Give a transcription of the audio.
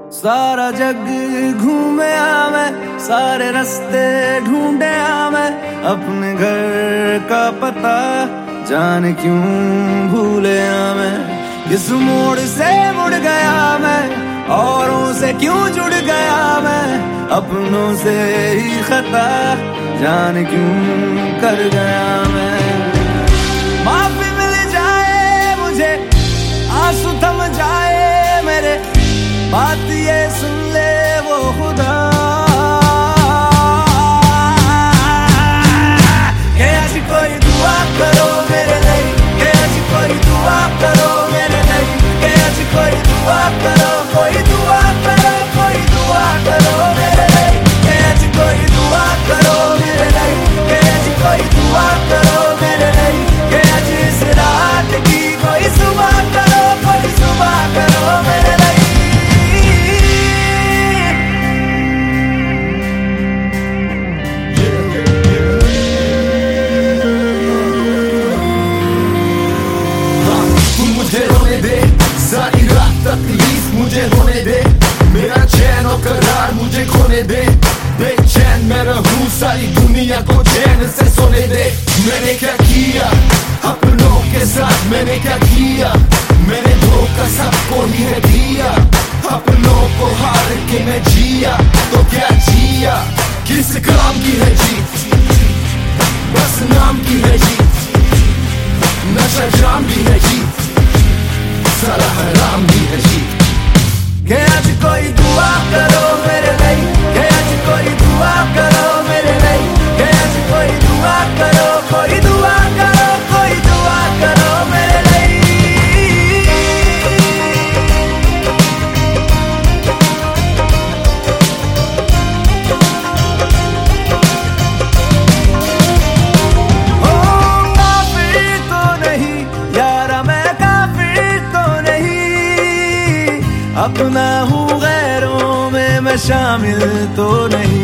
सारा जग घूमे मैं, सारे रास्ते ढूंढे मैं, अपने घर का पता जाने क्यों भूले मैं। इस मोड़ से मुड़ गया मैं, औरों से क्यों जुड़ गया मैं, अपनों से ही खता जाने क्यों कर गया मैं। माफी मिल जाए मुझे, आंसू थम जाए मेरे, बात ये सुन ले वो खुदा कि आज कोई दुआ करो मेरे लिए, कि आज कोई दुआ करो मेरे लिए, कि आज कोई दुआ करो, कोई दुआ करो, कोई दुआ करो मेरे लिए, कि आज कोई दुआ करो मेरे लिए, कि आज कोई दुआ करो मेरे लिए, कि आज इस रात की कोई सुबह करो, कोई सुबह करो मेरे लिए। मुझे रोने दे सारी रात तकलीफ मुझे होने दे, मेरा चैन और करार मुझे खोने दे, बेचैन मैं रहूं सारी दुनिया को चैन से सोने दे। मैंने क्या किया अपनों के साथ, मैंने क्या किया, मैंने धोखा सबको ही है दिया, अपनों को हार के मैं जिया तो क्या जिया, किस काम की है जीत, बस नाम की है जीत, नशा जाम भी है जीत, सारा हराम भी है जीत। कि आज कोई दुआ करो मेरे लिए, कि आज कोई दुआ करो मेरे लिए, कि आज कोई दुआ करो, कोई दुआ करो, कोई दुआ करो मेरे लिए। ओ काफिर तो नहीं यारा मैं, काफिर तो नहीं, अपना हूँ गैरों में मैं शामिल तो नहीं।